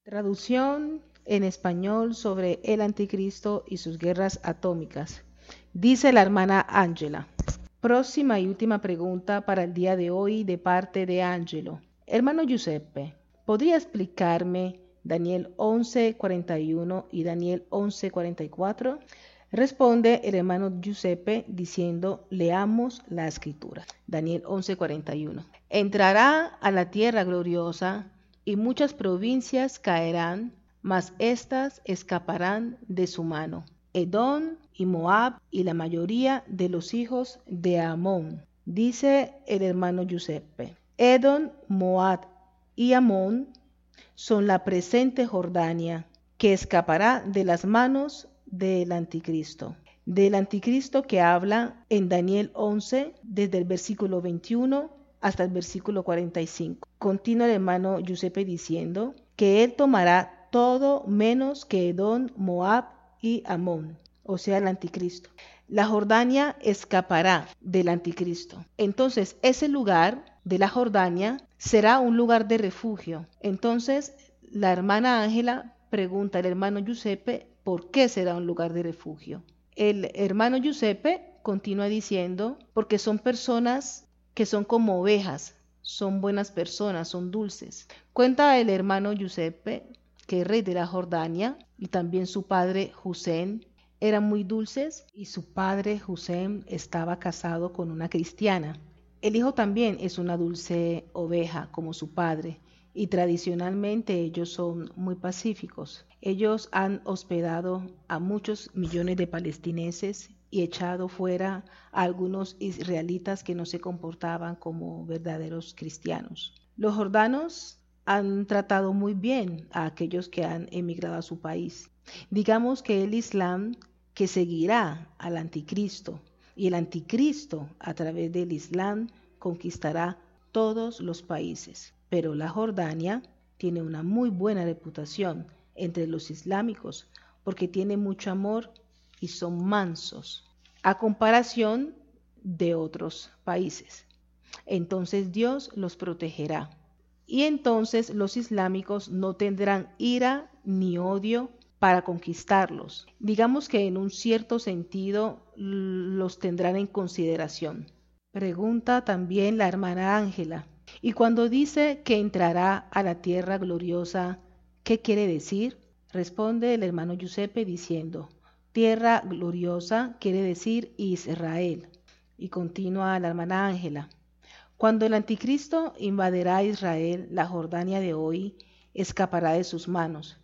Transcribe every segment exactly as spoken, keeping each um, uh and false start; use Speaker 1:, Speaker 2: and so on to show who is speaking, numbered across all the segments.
Speaker 1: Traducción en español sobre el anticristo y sus guerras atómicas. Dice la hermana Ángela. Próxima y última pregunta para el día de hoy de parte de Ángelo. Hermano Giuseppe, ¿podría explicarme Daniel once cuarenta y uno y Daniel once cuarenta y cuatro? Responde el hermano Giuseppe diciendo, leamos la escritura. Daniel once cuarenta y uno. Entrará a la tierra gloriosa y muchas provincias caerán, mas éstas escaparán de su mano. Edom y Moab y la mayoría de los hijos de Amón. Dice el hermano Giuseppe. Edom, Moab y Amón son la presente Jordania, que escapará de las manos del anticristo. Del anticristo que habla en Daniel once, desde el versículo veintiuno hasta el versículo cuarenta y cinco. Continúa el hermano Giuseppe diciendo que él tomará todo menos que Edom, Moab y Amón, o sea, el anticristo. La Jordania escapará del anticristo. Entonces, ese lugar de la Jordania será un lugar de refugio. Entonces, la hermana Ángela pregunta al hermano Giuseppe por qué será un lugar de refugio. El hermano Giuseppe continúa diciendo, porque son personas que son como ovejas, son buenas personas, son dulces. Cuenta el hermano Giuseppe que el rey de la Jordania y también su padre Hussein eran muy dulces y su padre Hussein estaba casado con una cristiana. El hijo también es una dulce oveja como su padre y tradicionalmente ellos son muy pacíficos. Ellos han hospedado a muchos millones de palestineses y echado fuera a algunos israelitas que no se comportaban como verdaderos cristianos. Los jordanos han tratado muy bien a aquellos que han emigrado a su país. Digamos que el Islam que seguirá al anticristo y el anticristo a través del Islam conquistará todos los países. Pero la Jordania tiene una muy buena reputación entre los islámicos porque tiene mucho amor y son mansos a comparación de otros países. Entonces Dios los protegerá y entonces los islámicos no tendrán ira ni odio para conquistarlos. Digamos que en un cierto sentido los tendrán en consideración. Pregunta también la hermana Ángela. Y cuando dice que entrará a la tierra gloriosa, ¿qué quiere decir? Responde el hermano Giuseppe diciendo, tierra gloriosa quiere decir Israel. Y continúa la hermana Ángela. Cuando el anticristo invadirá a Israel, la Jordania de hoy escapará de sus manos.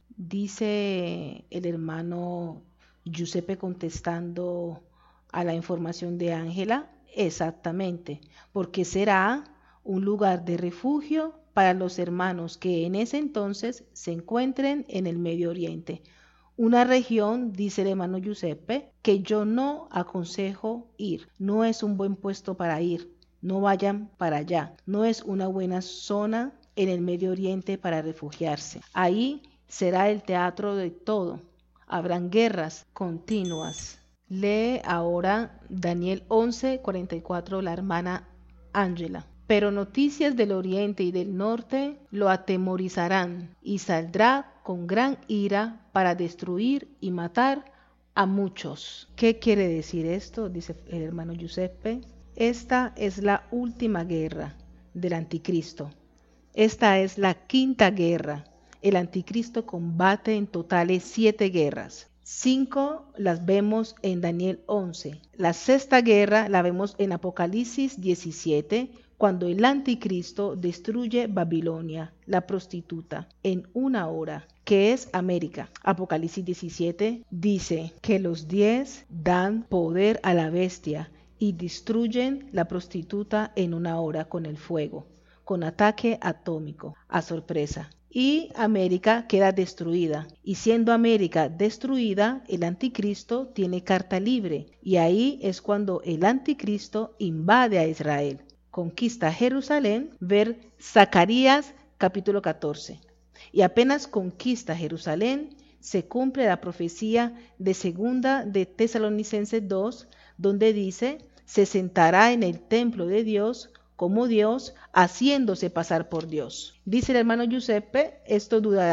Speaker 1: Dice el hermano Giuseppe contestando a la información de Ángela, exactamente, porque será un lugar de refugio para los hermanos que en ese entonces se encuentren en el Medio Oriente. Una región, dice el hermano Giuseppe, que yo no aconsejo ir. No es un buen puesto para ir. No vayan para allá. No es una buena zona en el Medio Oriente para refugiarse. Ahí será el teatro de todo. Habrán guerras continuas. Lee ahora Daniel once cuarenta y cuatro la hermana Ángela. Pero noticias del oriente y del norte lo atemorizarán y saldrá con gran ira para destruir y matar a muchos. ¿Qué quiere decir esto? Dice el hermano Giuseppe. Esta es la última guerra del anticristo. Esta es la quinta guerra. El anticristo combate en totales siete guerras. Cinco las vemos en Daniel once. La sexta guerra la vemos en Apocalipsis diecisiete, cuando el anticristo destruye Babilonia, la prostituta, en una hora, que es América. Apocalipsis diecisiete dice que los diez dan poder a la bestia y destruyen la prostituta en una hora con el fuego, con ataque atómico, a sorpresa. Y América queda destruida. Y siendo América destruida, el anticristo tiene carta libre. Y ahí es cuando el anticristo invade a Israel. Conquista Jerusalén, ver Zacarías capítulo catorce. Y apenas conquista Jerusalén, se cumple la profecía de segunda de Tesalonicenses dos, donde dice, se sentará en el templo de Dios como Dios, haciéndose pasar por Dios. Dice el hermano Giuseppe, esto durará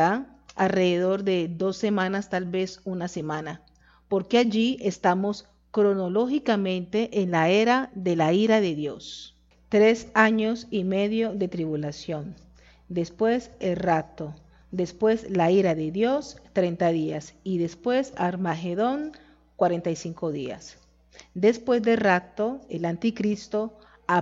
Speaker 1: alrededor de dos semanas, tal vez una semana, porque allí estamos cronológicamente en la era de la ira de Dios. Tres años y medio de tribulación, después el rapto, después la ira de Dios, treinta días, y después Armagedón, cuarenta y cinco días. Después del rapto, el anticristo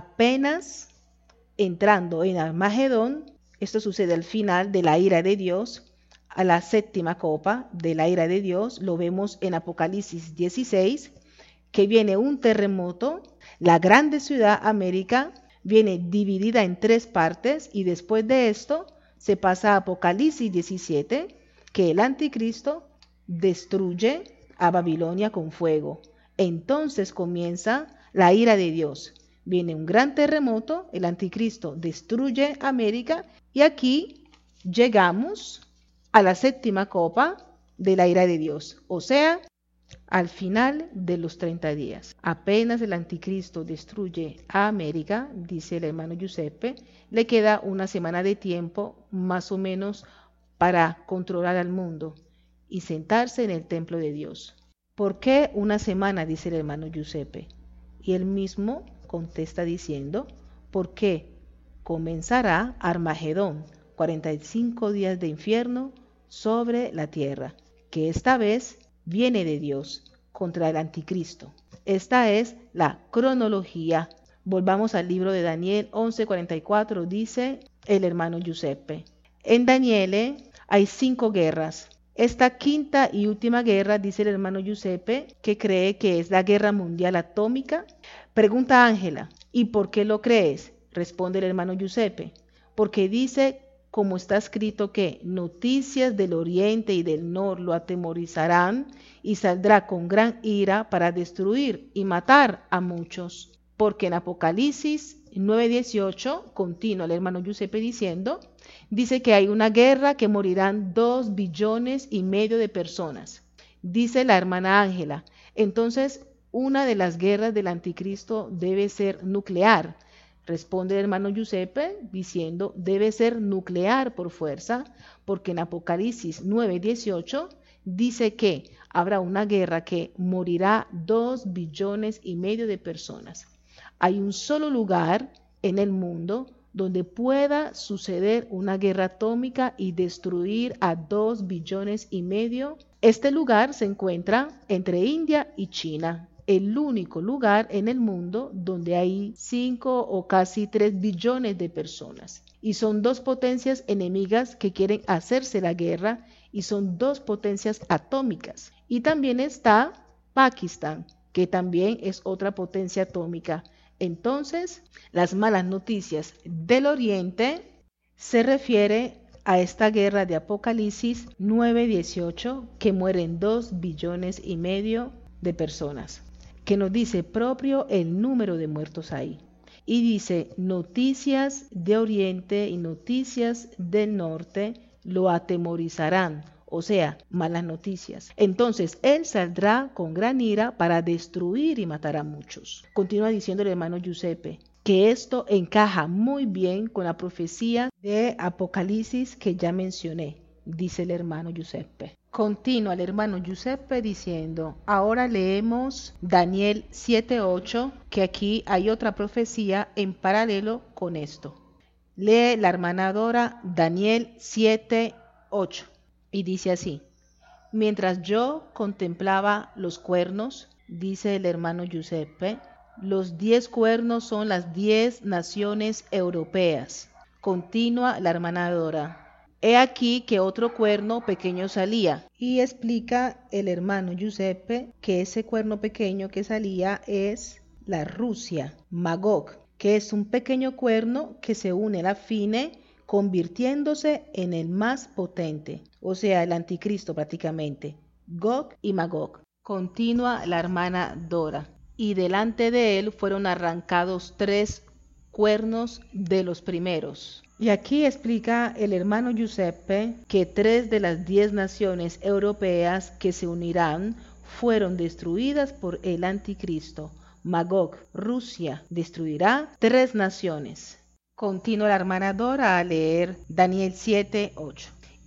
Speaker 1: apenas entrando en Armagedón, esto sucede al final de la ira de Dios, a la séptima copa de la ira de Dios, lo vemos en Apocalipsis dieciséis, que viene un terremoto, la grande ciudad América viene dividida en tres partes y después de esto se pasa a Apocalipsis diecisiete, que el anticristo destruye a Babilonia con fuego. Entonces comienza la ira de Dios. Viene un gran terremoto, el anticristo destruye América y aquí llegamos a la séptima copa de la ira de Dios, o sea, al final de los treinta días. Apenas el anticristo destruye a América, dice el hermano Giuseppe, le queda una semana de tiempo más o menos para controlar al mundo y sentarse en el templo de Dios. ¿Por qué una semana? Dice el hermano Giuseppe. Y él mismo contesta diciendo, porque comenzará Armagedón, cuarenta y cinco días de infierno sobre la tierra, que esta vez viene de Dios contra el anticristo. Esta es la cronología. Volvamos al libro de Daniel once cuarenta y cuatro, dice el hermano Giuseppe. En Daniel hay cinco guerras. Esta quinta y última guerra, dice el hermano Giuseppe, que cree que es la guerra mundial atómica. Pregunta Ángela, ¿y por qué lo crees? Responde el hermano Giuseppe, porque dice, como está escrito, que noticias del oriente y del norte lo atemorizarán y saldrá con gran ira para destruir y matar a muchos. Porque en Apocalipsis nueve dieciocho, continúa el hermano Giuseppe diciendo, dice que hay una guerra que morirán dos billones y medio de personas. Dice la hermana Ángela, entonces una de las guerras del anticristo debe ser nuclear. Responde el hermano Giuseppe diciendo, debe ser nuclear por fuerza, porque en Apocalipsis nueve dieciocho dice que habrá una guerra que morirá dos billones y medio de personas. Hay un solo lugar en el mundo donde pueda suceder una guerra atómica y destruir a dos billones y medio. Este lugar se encuentra entre India y China, el único lugar en el mundo donde hay cinco o casi tres billones de personas. Y son dos potencias enemigas que quieren hacerse la guerra y son dos potencias atómicas. Y también está Pakistán, que también es otra potencia atómica. Entonces, las malas noticias del Oriente se refiere a esta guerra de Apocalipsis nueve dieciocho, que mueren dos billones y medio de personas, que nos dice propio el número de muertos ahí. Y dice, noticias de Oriente y noticias del Norte lo atemorizarán, o sea, malas noticias. Entonces él saldrá con gran ira para destruir y matar a muchos. Continúa diciendo el hermano Giuseppe que esto encaja muy bien con la profecía de Apocalipsis que ya mencioné, dice el hermano Giuseppe. Continúa el hermano Giuseppe diciendo, ahora leemos Daniel siete ocho, que aquí hay otra profecía en paralelo con esto. Lee la hermana Dora Daniel siete ocho. Y dice así, mientras yo contemplaba los cuernos, dice el hermano Giuseppe, los diez cuernos son las diez naciones europeas. Continúa la hermana Dora. He aquí que otro cuerno pequeño salía. Y explica el hermano Giuseppe que ese cuerno pequeño que salía es la Rusia, Magog, que es un pequeño cuerno que se une a la fine, convirtiéndose en el más potente, o sea, el anticristo prácticamente, Gog y Magog. Continúa la hermana Dora. Y delante de él fueron arrancados tres cuernos de los primeros. Y aquí explica el hermano Giuseppe que tres de las diez naciones europeas que se unirán fueron destruidas por el anticristo. Magog, Rusia, destruirá tres naciones. Continúa la hermana Dora a leer Daniel siete ocho.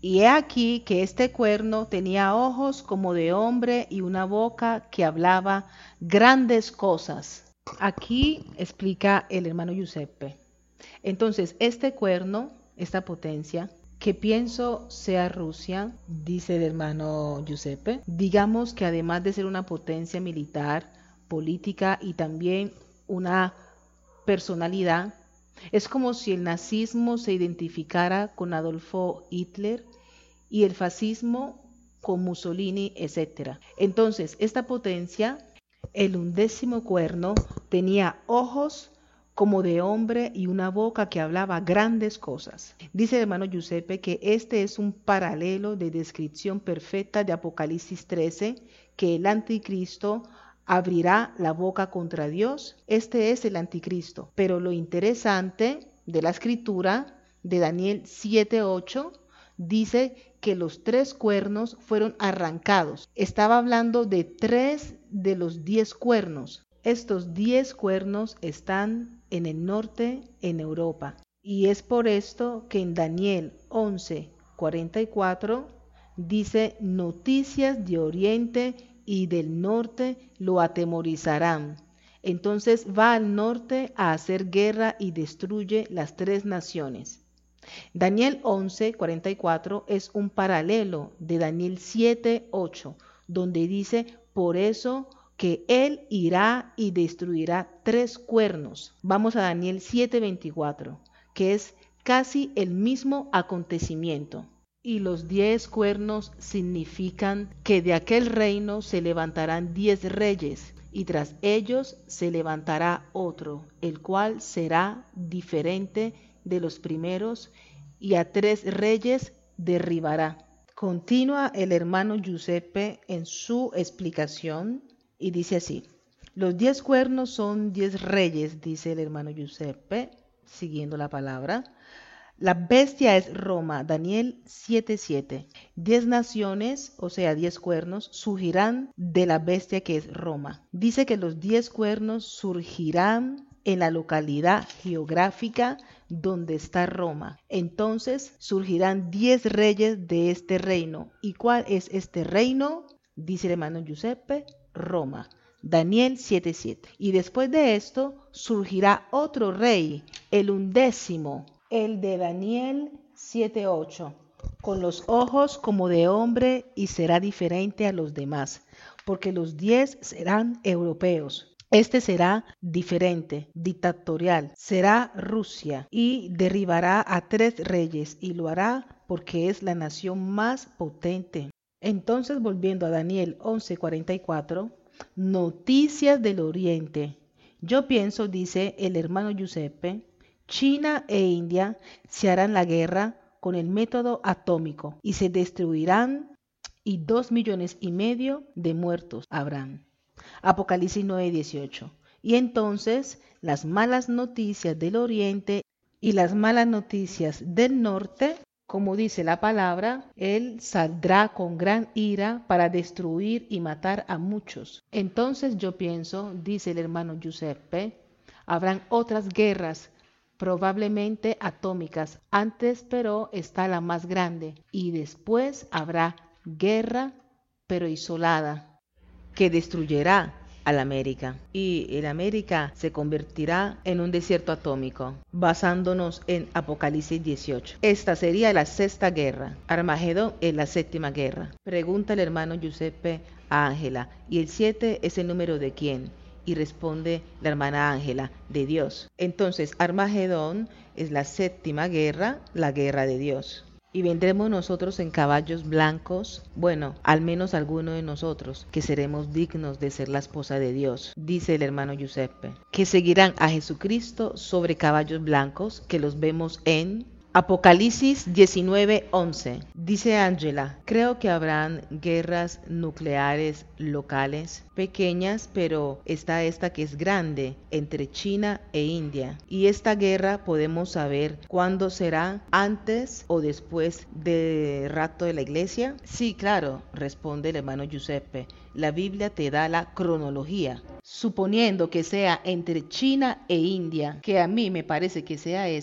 Speaker 1: Y he aquí que este cuerno tenía ojos como de hombre y una boca que hablaba grandes cosas. Aquí explica el hermano Giuseppe. Entonces, este cuerno, esta potencia, que pienso sea Rusia, dice el hermano Giuseppe, digamos que además de ser una potencia militar, política y también una personalidad, es como si el nazismo se identificara con Adolfo Hitler y el fascismo con Mussolini, etcétera. Entonces, esta potencia, el undécimo cuerno, tenía ojos como de hombre y una boca que hablaba grandes cosas. Dice el hermano Giuseppe que este es un paralelo de descripción perfecta de Apocalipsis trece, que el anticristo abrirá la boca contra Dios. Este es el anticristo. Pero lo interesante de la escritura de Daniel siete ocho dice que los tres cuernos fueron arrancados. Estaba hablando de tres de los diez cuernos. Estos diez cuernos están en el norte, en Europa. Y es por esto que en Daniel once cuarenta y cuatro dice: noticias de oriente y del norte lo atemorizarán. Entonces va al norte a hacer guerra y destruye las tres naciones. Daniel once cuarenta y cuatro es un paralelo de Daniel siete ocho, donde dice: por eso que él irá y destruirá tres cuernos. Vamos a Daniel siete veinticuatro, que es casi el mismo acontecimiento. Y los diez cuernos significan que de aquel reino se levantarán diez reyes, y tras ellos se levantará otro, el cual será diferente de los primeros, y a tres reyes derribará. Continúa el hermano Giuseppe en su explicación y dice así: los diez cuernos son diez reyes, dice el hermano Giuseppe, siguiendo la palabra. La bestia es Roma, Daniel siete siete. Diez naciones, o sea, diez cuernos, surgirán de la bestia que es Roma. Dice que los diez cuernos surgirán en la localidad geográfica donde está Roma. Entonces surgirán diez reyes de este reino. ¿Y cuál es este reino? Dice el hermano Giuseppe: Roma. Daniel siete siete. Y después de esto surgirá otro rey, el undécimo, el de Daniel siete ocho, con los ojos como de hombre, y será diferente a los demás, porque los diez serán europeos. Este será diferente, dictatorial, será Rusia, y derribará a tres reyes, y lo hará porque es la nación más potente. Entonces, volviendo a Daniel once cuarenta y cuatro, noticias del oriente. Yo pienso, dice el hermano Giuseppe, China e India se harán la guerra con el método atómico y se destruirán, y dos millones y medio de muertos habrán. Apocalipsis nueve dieciocho. Y entonces las malas noticias del oriente y las malas noticias del norte, como dice la palabra, él saldrá con gran ira para destruir y matar a muchos. Entonces yo pienso, dice el hermano Giuseppe, habrán otras guerras, probablemente atómicas. Antes, pero, está la más grande, y después habrá guerra, pero isolada, que destruyerá a la América, y el América se convertirá en un desierto atómico, basándonos en Apocalipsis dieciocho. Esta sería la sexta guerra. Armagedón es la séptima guerra. Pregunta el hermano Giuseppe a Ángela: ¿y el siete es el número de quién? Y responde la hermana Ángela: de Dios. Entonces Armagedón es la séptima guerra, la guerra de Dios. Y vendremos nosotros en caballos blancos, bueno, al menos algunos de nosotros, que seremos dignos de ser la esposa de Dios, dice el hermano Giuseppe, que seguirán a Jesucristo sobre caballos blancos, que los vemos en Apocalipsis diecinueve once. Dice Ángela: creo que habrán guerras nucleares locales, pequeñas, pero está esta que es grande, entre China e India. Y esta guerra podemos saber cuándo será, antes o después del rapto de la iglesia. Sí, claro, responde el hermano Giuseppe. La Biblia te da la cronología. Suponiendo que sea entre China e India, que a mí me parece que sea esa,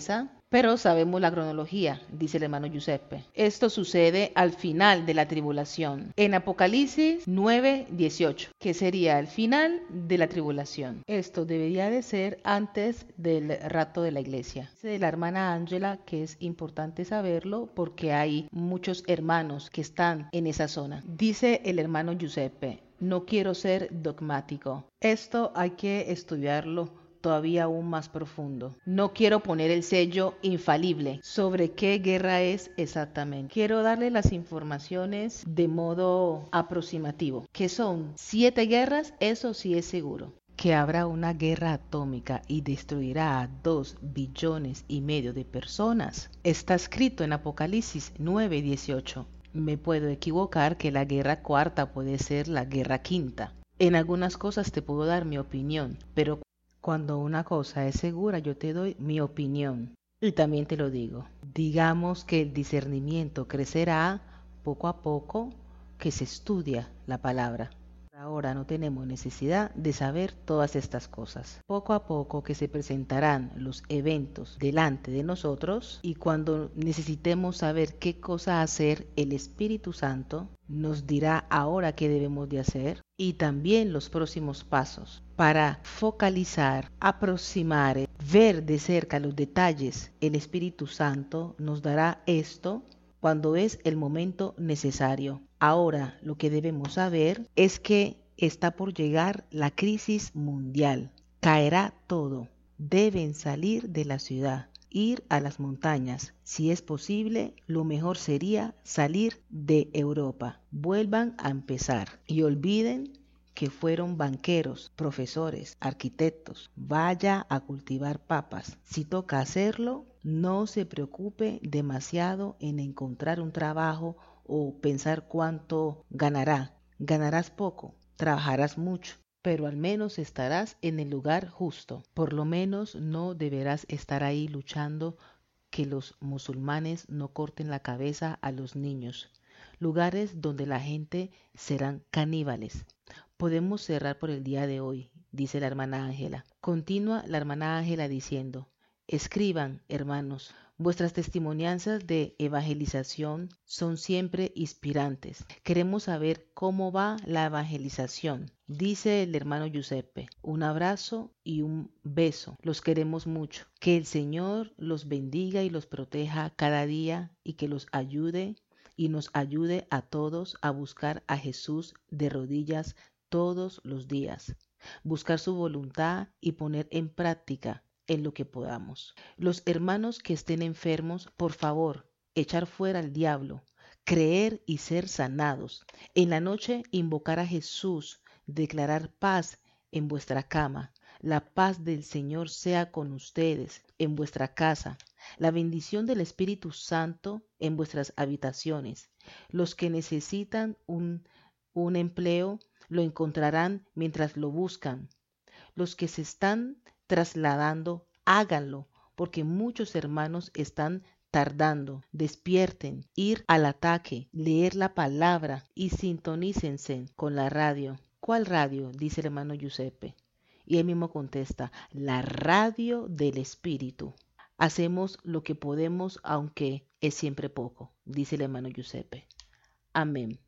Speaker 1: Pero sabemos la cronología, dice el hermano Giuseppe. Esto sucede al final de la tribulación, en Apocalipsis nueve dieciocho, que sería el final de la tribulación. Esto debería de ser antes del rapto de la iglesia. Dice la hermana Ángela que es importante saberlo porque hay muchos hermanos que están en esa zona. Dice el hermano Giuseppe, no quiero ser dogmático. Esto hay que estudiarlo todavía aún más profundo. No quiero poner el sello infalible sobre qué guerra es exactamente. Quiero darle las informaciones de modo aproximativo. Que son siete guerras, eso sí es seguro. Que habrá una guerra atómica y destruirá a dos billones y medio de personas. Está escrito en Apocalipsis nueve dieciocho. Me puedo equivocar que la guerra cuarta puede ser la guerra quinta. En algunas cosas te puedo dar mi opinión, pero cuando una cosa es segura, yo te doy mi opinión. Y también te lo digo. Digamos que el discernimiento crecerá poco a poco que se estudia la palabra. Ahora no tenemos necesidad de saber todas estas cosas. Poco a poco que se presentarán los eventos delante de nosotros y cuando necesitemos saber qué cosa hacer, el Espíritu Santo nos dirá ahora qué debemos de hacer y también los próximos pasos para focalizar, aproximar, ver de cerca los detalles. El Espíritu Santo nos dará esto cuando es el momento necesario. Ahora lo que debemos saber es que está por llegar la crisis mundial. Caerá todo. Deben salir de la ciudad, ir a las montañas. Si es posible, lo mejor sería salir de Europa. Vuelvan a empezar y olviden que fueron banqueros, profesores, arquitectos. Vaya a cultivar papas. Si toca hacerlo, no se preocupe demasiado en encontrar un trabajo o pensar cuánto ganará. Ganarás poco, trabajarás mucho, pero al menos estarás en el lugar justo. Por lo menos no deberás estar ahí luchando que los musulmanes no corten la cabeza a los niños. Lugares donde la gente serán caníbales. Podemos cerrar por el día de hoy, dice la hermana Ángela. Continúa la hermana Ángela diciendo, escriban, hermanos, vuestras testimonianzas de evangelización son siempre inspirantes. Queremos saber cómo va la evangelización. Dice el hermano Giuseppe, un abrazo y un beso. Los queremos mucho. Que el Señor los bendiga y los proteja cada día y que los ayude y nos ayude a todos a buscar a Jesús de rodillas todos los días, buscar su voluntad y poner en práctica en lo que podamos. Los hermanos que estén enfermos, por favor, echar fuera al diablo, creer y ser sanados. En la noche invocar a Jesús, declarar paz en vuestra cama. La paz del Señor sea con ustedes en vuestra casa. La bendición del Espíritu Santo en vuestras habitaciones. Los que necesitan un, un empleo, lo encontrarán mientras lo buscan. Los que se están trasladando, háganlo, porque muchos hermanos están tardando. Despierten, ir al ataque, leer la palabra y sintonícense con la radio. ¿Cuál radio?, dice el hermano Giuseppe. Y él mismo contesta, la radio del Espíritu. Hacemos lo que podemos, aunque es siempre poco, dice el hermano Giuseppe. Amén.